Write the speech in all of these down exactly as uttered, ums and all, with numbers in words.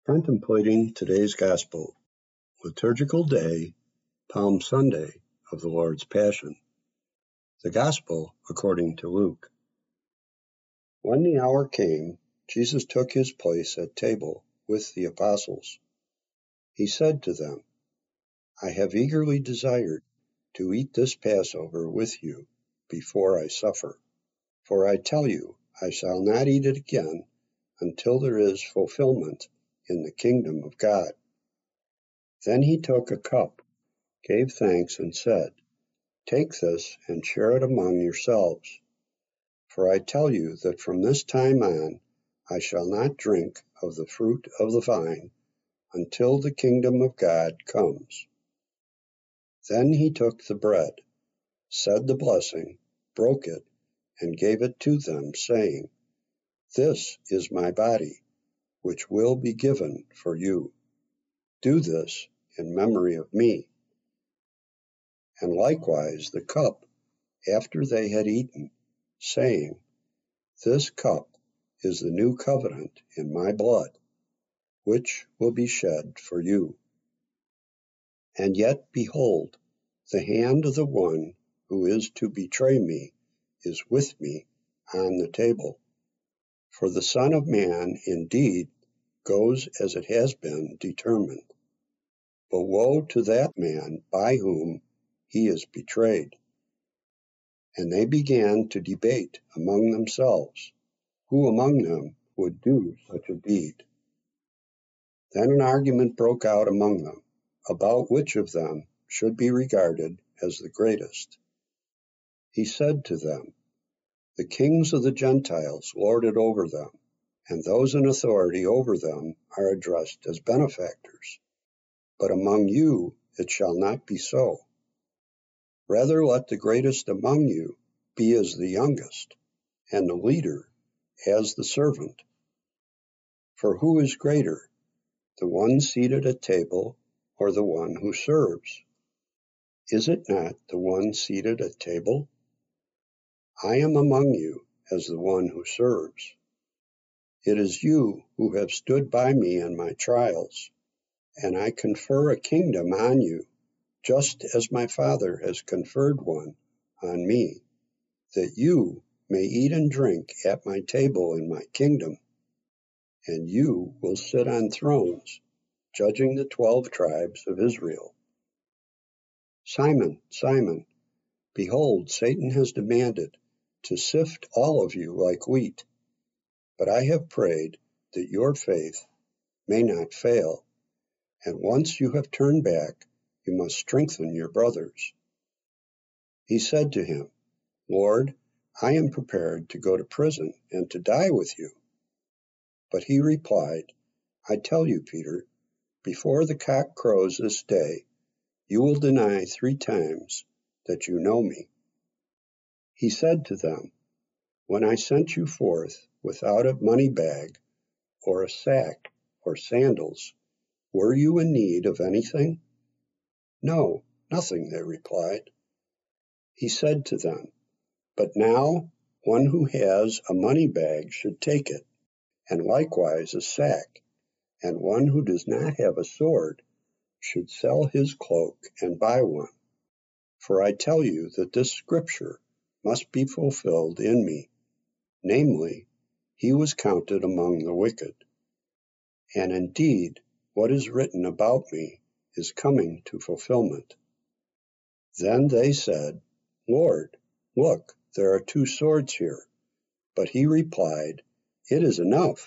Contemplating today's Gospel, Liturgical Day, Palm Sunday of the Lord's Passion. The Gospel according to Luke. When the hour came, Jesus took his place at table with the apostles. He said to them, I have eagerly desired to eat this Passover with you before I suffer. For I tell you, I shall not eat it again until there is fulfillment in the kingdom of God. Then he took a cup, gave thanks, and said, Take this and share it among yourselves. For I tell you that from this time on I shall not drink of the fruit of the vine until the kingdom of God comes. Then he took the bread, said the blessing, broke it, and gave it to them, saying, This is my body, which will be given for you. Do this in memory of me. And likewise the cup, after they had eaten, saying, This cup is the new covenant in my blood, which will be shed for you. And yet, behold, the hand of the one who is to betray me is with me on the table. For the Son of Man indeed goes as it has been determined. But woe to that man by whom he is betrayed. And they began to debate among themselves, who among them would do such a deed. Then an argument broke out among them, about which of them should be regarded as the greatest. He said to them, The kings of the Gentiles lord it over them, and those in authority over them are addressed as benefactors. But among you it shall not be so. Rather let the greatest among you be as the youngest, and the leader as the servant. For who is greater, the one seated at table or the one who serves? Is it not the one seated at table? I am among you as the one who serves. It is you who have stood by me in my trials, and I confer a kingdom on you, just as my Father has conferred one on me, that you may eat and drink at my table in my kingdom, and you will sit on thrones, judging the twelve tribes of Israel. Simon, Simon, behold, Satan has demanded to sift all of you like wheat, but I have prayed that your faith may not fail, and once you have turned back, you must strengthen your brothers. He said to him, Lord, I am prepared to go to prison and to die with you. But he replied, I tell you, Peter, before the cock crows this day, you will deny three times that you know me. He said to them, When I sent you forth without a money bag, or a sack, or sandals, were you in need of anything? No, nothing, they replied. He said to them, But now one who has a money bag should take it, and likewise a sack, and one who does not have a sword should sell his cloak and buy one. For I tell you that this scripture must be fulfilled in me, namely, he was counted among the wicked. And indeed, what is written about me is coming to fulfillment. Then they said, Lord, look, there are two swords here. But he replied, It is enough.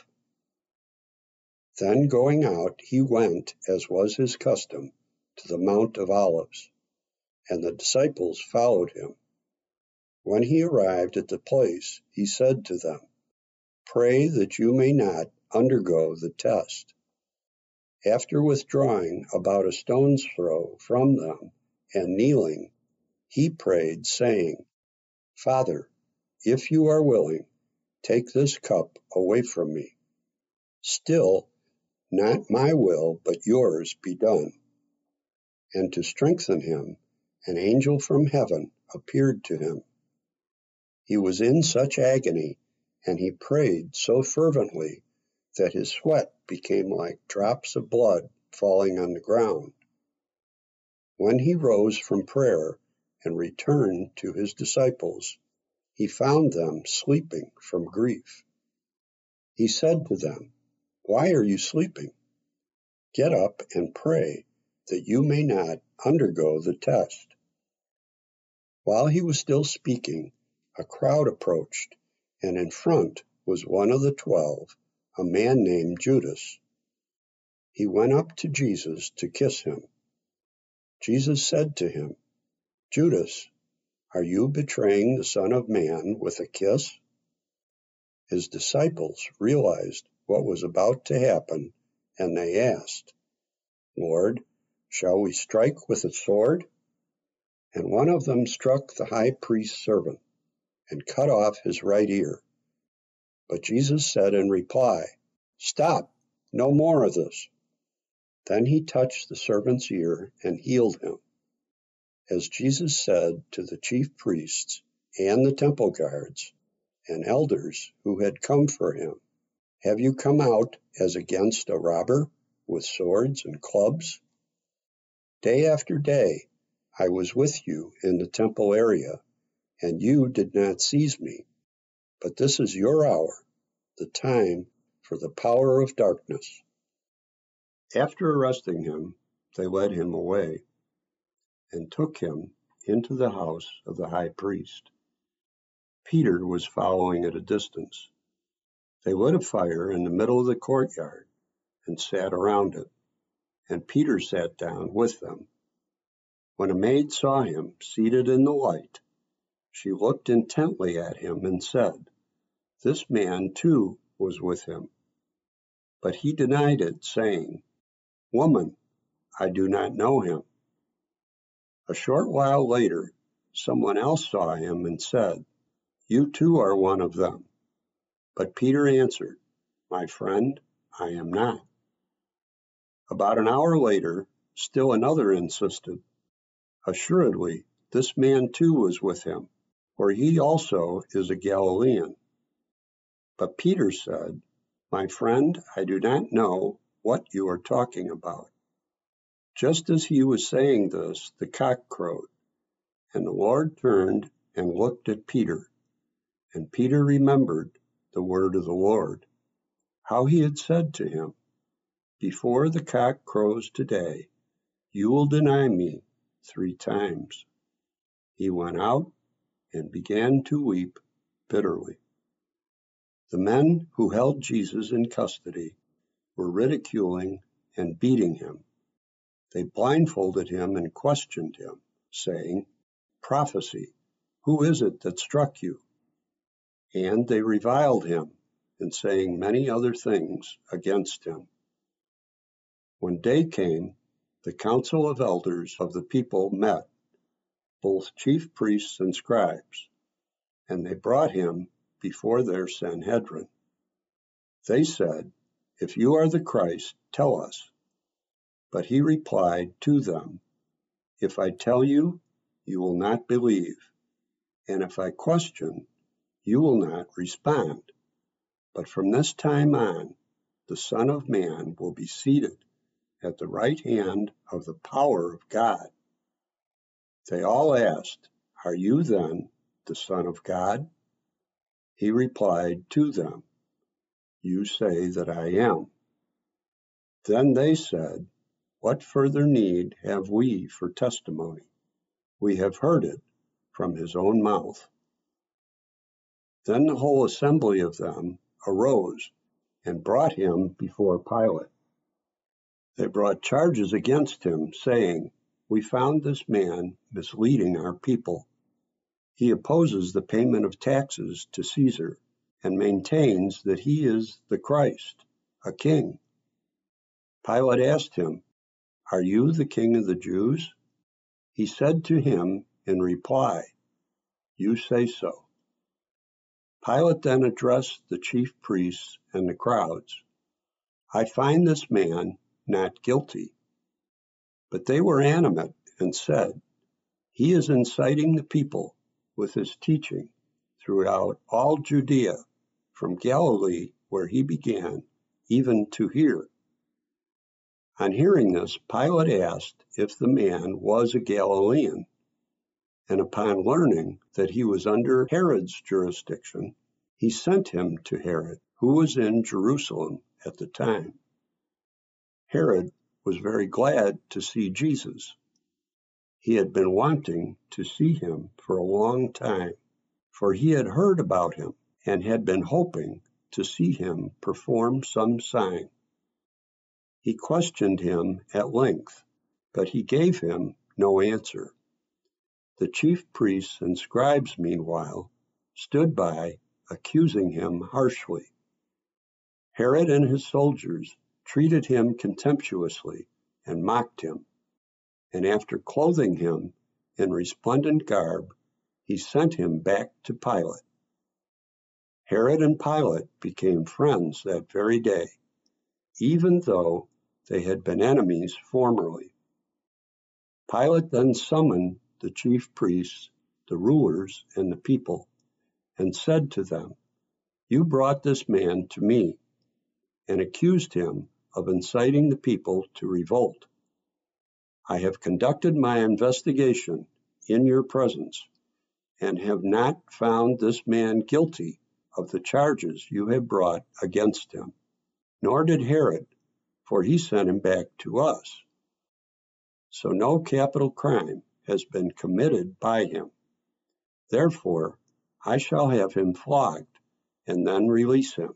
Then going out, he went, as was his custom, to the Mount of Olives, and the disciples followed him. When he arrived at the place, he said to them, Pray that you may not undergo the test. After withdrawing about a stone's throw from them and kneeling, he prayed, saying, Father, if you are willing, take this cup away from me. Still, not my will, but yours be done. And to strengthen him, an angel from heaven appeared to him. He was in such agony, and he prayed so fervently that his sweat became like drops of blood falling on the ground. When he rose from prayer and returned to his disciples, he found them sleeping from grief. He said to them, "Why are you sleeping? Get up and pray that you may not undergo the test." While he was still speaking, a crowd approached, and in front was one of the twelve, a man named Judas. He went up to Jesus to kiss him. Jesus said to him, "Judas, are you betraying the Son of Man with a kiss?" His disciples realized what was about to happen, and they asked, "Lord, shall we strike with a sword?" And one of them struck the high priest's servant and cut off his right ear. But Jesus said in reply, "Stop, no more of this." Then he touched the servant's ear and healed him. As Jesus said to the chief priests and the temple guards and elders who had come for him, "Have you come out as against a robber with swords and clubs?" Day after day I was with you in the temple area, and you did not seize me. But this is your hour, the time for the power of darkness. After arresting him, they led him away and took him into the house of the high priest. Peter was following at a distance. They lit a fire in the middle of the courtyard and sat around it, and Peter sat down with them. When a maid saw him seated in the light, she looked intently at him and said, "This man too was with him." But he denied it, saying, "Woman, I do not know him." A short while later, someone else saw him and said, "You too are one of them." But Peter answered, "My friend, I am not." About an hour later, still another insisted, "Assuredly, this man too was with him, for he also is a Galilean." But Peter said, "My friend, I do not know what you are talking about." Just as he was saying this, the cock crowed, and the Lord turned and looked at Peter. And Peter remembered the word of the Lord, how he had said to him, "Before the cock crows today, you will deny me three times." He went out and began to weep bitterly. The men who held Jesus in custody were ridiculing and beating him. They blindfolded him and questioned him, saying, "Prophesy, who is it that struck you?" And they reviled him and saying many other things against him. When day came, the council of elders of the people met, both chief priests and scribes, and they brought him before their Sanhedrin. They said, "If you are the Christ, tell us." But he replied to them, "If I tell you, you will not believe, and if I question, you will not respond. But from this time on, the Son of Man will be seated at the right hand of the power of God." They all asked, "Are you then the Son of God?" He replied to them, "You say that I am." Then they said, "What further need have we for testimony? We have heard it from his own mouth." Then the whole assembly of them arose and brought him before Pilate. They brought charges against him, saying, "We found this man misleading our people. He opposes the payment of taxes to Caesar and maintains that he is the Christ, a king." Pilate asked him, "Are you the king of the Jews?" He said to him in reply, "You say so." Pilate then addressed the chief priests and the crowds, "I find this man not guilty." But they were animate and said, "He is inciting the people with his teaching throughout all Judea, from Galilee, where he began, even to hear. On hearing this, Pilate asked if the man was a Galilean, and upon learning that he was under Herod's jurisdiction, he sent him to Herod, who was in Jerusalem at the time. Herod was very glad to see Jesus. He had been wanting to see him for a long time, for he had heard about him and had been hoping to see him perform some sign. He questioned him at length, but he gave him no answer. The chief priests and scribes, meanwhile, stood by, accusing him harshly. Herod and his soldiers treated him contemptuously and mocked him, and after clothing him in resplendent garb, he sent him back to Pilate. Herod and Pilate became friends that very day, even though they had been enemies formerly. Pilate then summoned the chief priests, the rulers, and the people, and said to them, "You brought this man to me," and accused him of inciting the people to revolt. I have conducted my investigation in your presence, and have not found this man guilty of the charges you have brought against him. Nor did Herod, for he sent him back to us. So no capital crime has been committed by him. Therefore, I shall have him flogged and then release him."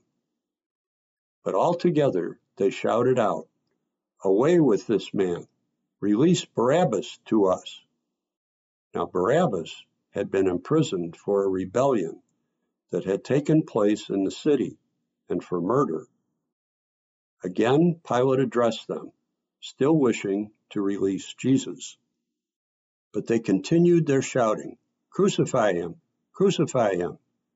But altogether they shouted out, "Away with this man! Release Barabbas to us!" Now Barabbas had been imprisoned for a rebellion that had taken place in the city and for murder. Again Pilate addressed them, still wishing to release Jesus. But they continued their shouting, "Crucify him! Crucify him!"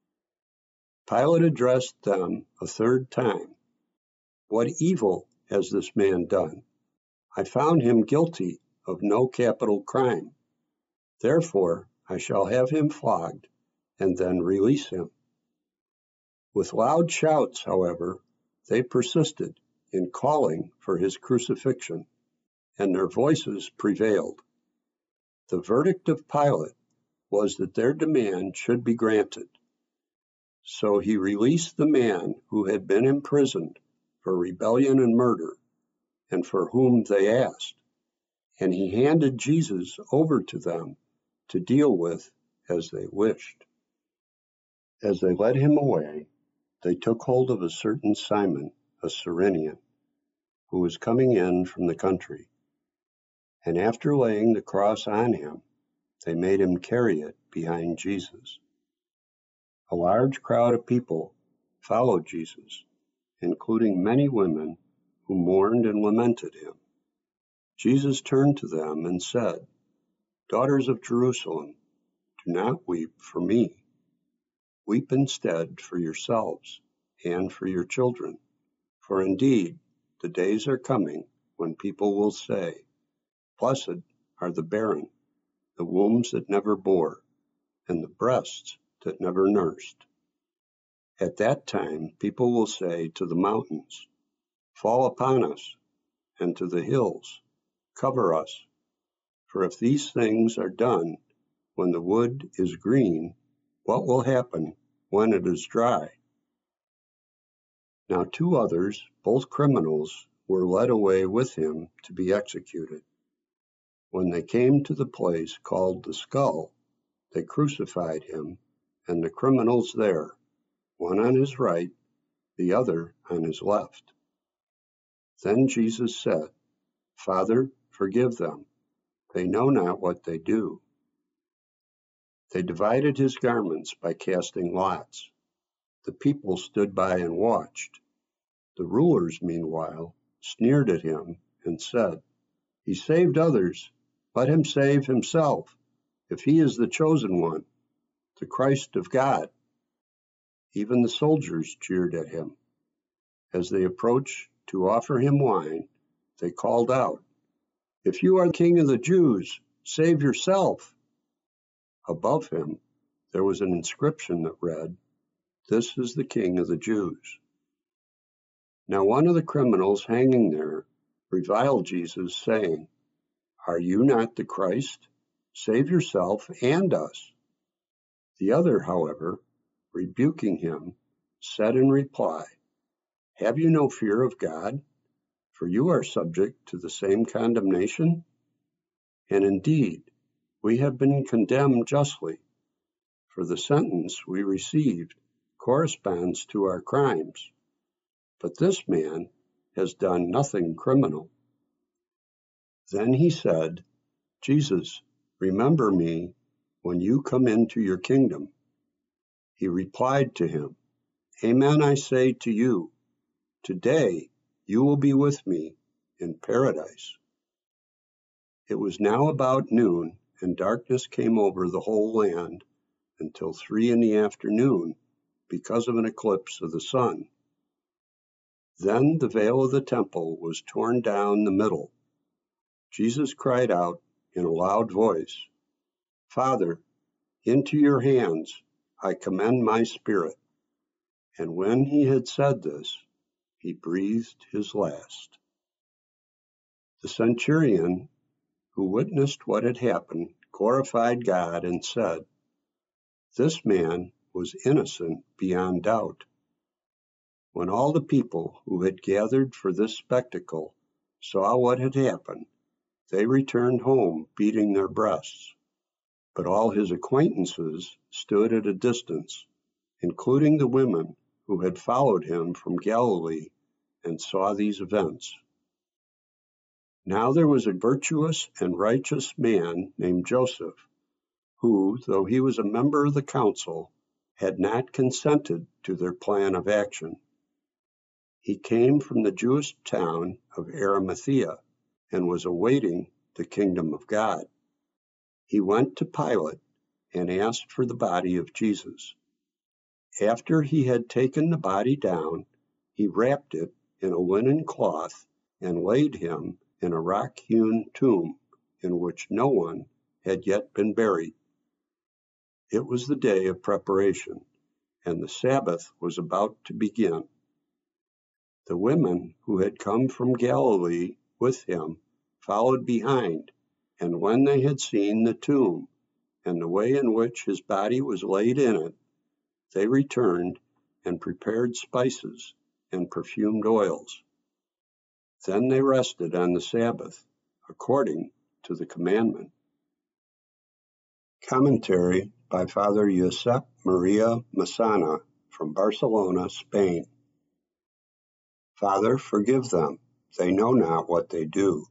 Pilate addressed them a third time. "What evil has this man done? I found him guilty of no capital crime. Therefore, I shall have him flogged and then release him." With loud shouts, however, they persisted in calling for his crucifixion, and their voices prevailed. The verdict of Pilate was that their demand should be granted. So he released the man who had been imprisoned for rebellion and murder, and for whom they asked, and he handed Jesus over to them to deal with as they wished. As they led him away, they took hold of a certain Simon, a Cyrenian, who was coming in from the country, and after laying the cross on him, they made him carry it behind Jesus. A large crowd of people followed Jesus, including many women who mourned and lamented him. Jesus turned to them and said, "Daughters of Jerusalem, do not weep for me. Weep instead for yourselves and for your children. For indeed, the days are coming when people will say, 'Blessed are the barren, the wombs that never bore, and the breasts that never nursed.' At that time, people will say to the mountains, 'Fall upon us,' and to the hills, 'Cover us.' For if these things are done when the wood is green, what will happen when it is dry?" Now two others, both criminals, were led away with him to be executed. When they came to the place called the Skull, they crucified him and the criminals there, one on his right, the other on his left. Then Jesus said, "Father, forgive them. They know not what they do." They divided his garments by casting lots. The people stood by and watched. The rulers, meanwhile, sneered at him and said, "He saved others. Let him save himself, if he is the chosen one, the Christ of God." Even the soldiers jeered at him. As they approached to offer him wine, they called out, "If you are the King of the Jews, save yourself." Above him, there was an inscription that read, "This is the King of the Jews." Now one of the criminals hanging there reviled Jesus, saying, "Are you not the Christ? Save yourself and us." The other, however, rebuking him, said in reply, "Have you no fear of God? For you are subject to the same condemnation. And indeed, we have been condemned justly, for the sentence we received corresponds to our crimes. But this man has done nothing criminal." Then he said, "Jesus, remember me when you come into your kingdom." He replied to him, "Amen, I say to you, today you will be with me in paradise." It was now about noon, and darkness came over the whole land until three in the afternoon, because of an eclipse of the sun. Then the veil of the temple was torn down the middle. Jesus cried out in a loud voice, "Father, into your hands I commend my spirit." And when he had said this, he breathed his last. The centurion, who witnessed what had happened, glorified God and said, "This man was innocent beyond doubt." When all the people who had gathered for this spectacle saw what had happened, they returned home beating their breasts. But all his acquaintances stood at a distance, including the women who had followed him from Galilee and saw these events. Now there was a virtuous and righteous man named Joseph, who, though he was a member of the council, had not consented to their plan of action. He came from the Jewish town of Arimathea and was awaiting the kingdom of God. He went to Pilate and asked for the body of Jesus. After he had taken the body down, he wrapped it in a linen cloth and laid him in a rock-hewn tomb in which no one had yet been buried. It was the day of preparation, and the Sabbath was about to begin. The women who had come from Galilee with him followed behind, and when they had seen the tomb and the way in which his body was laid in it, they returned and prepared spices and perfumed oils. Then they rested on the Sabbath, according to the commandment. Commentary by Father Josep Maria Massana from Barcelona, Spain. Father, forgive them. They know not what they do.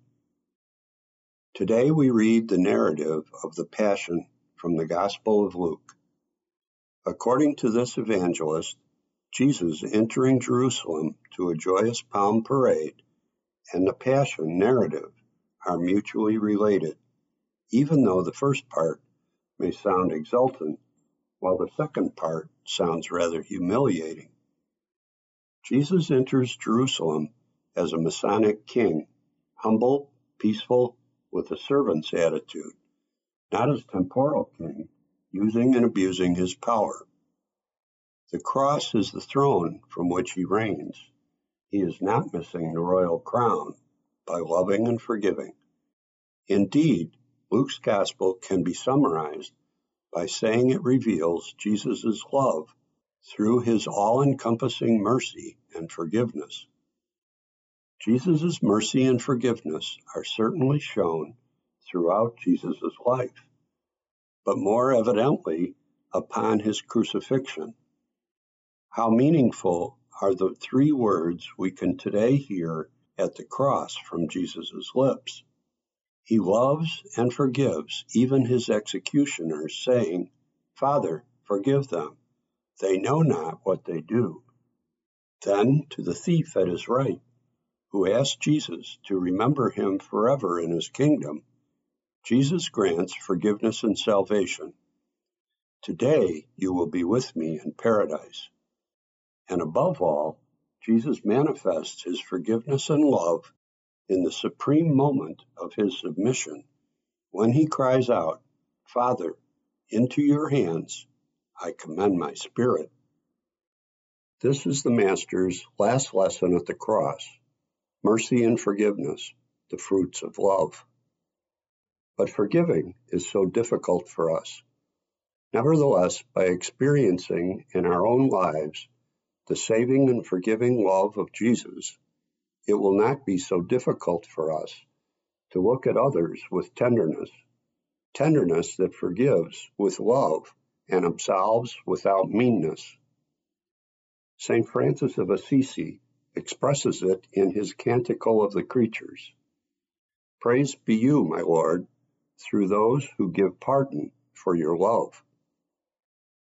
Today we read the narrative of the Passion from the Gospel of Luke. According to this evangelist, Jesus entering Jerusalem to a joyous palm parade and the Passion narrative are mutually related, even though the first part may sound exultant, while the second part sounds rather humiliating. Jesus enters Jerusalem as a Messianic king, humble, peaceful, with a servant's attitude, not as temporal king, using and abusing his power. The cross is the throne from which he reigns. He is not missing the royal crown by loving and forgiving. Indeed, Luke's gospel can be summarized by saying it reveals Jesus' love through his all-encompassing mercy and forgiveness. Jesus' mercy and forgiveness are certainly shown throughout Jesus' life, but more evidently upon his crucifixion. How meaningful are the three words we can today hear at the cross from Jesus' lips. He loves and forgives even his executioners, saying, "Father, forgive them. They know not what they do." Then to the thief at his right, who asked Jesus to remember him forever in his kingdom, Jesus grants forgiveness and salvation. Today you will be with me in paradise. And above all, Jesus manifests his forgiveness and love in the supreme moment of his submission, when he cries out, "Father, into your hands I commend my spirit." This is the Master's last lesson at the cross: mercy and forgiveness, the fruits of love. But forgiving is so difficult for us. Nevertheless, by experiencing in our own lives the saving and forgiving love of Jesus, it will not be so difficult for us to look at others with tenderness, tenderness that forgives with love and absolves without meanness. Saint Francis of Assisi expresses it in his Canticle of the Creatures. Praise be you, my Lord, through those who give pardon for your love.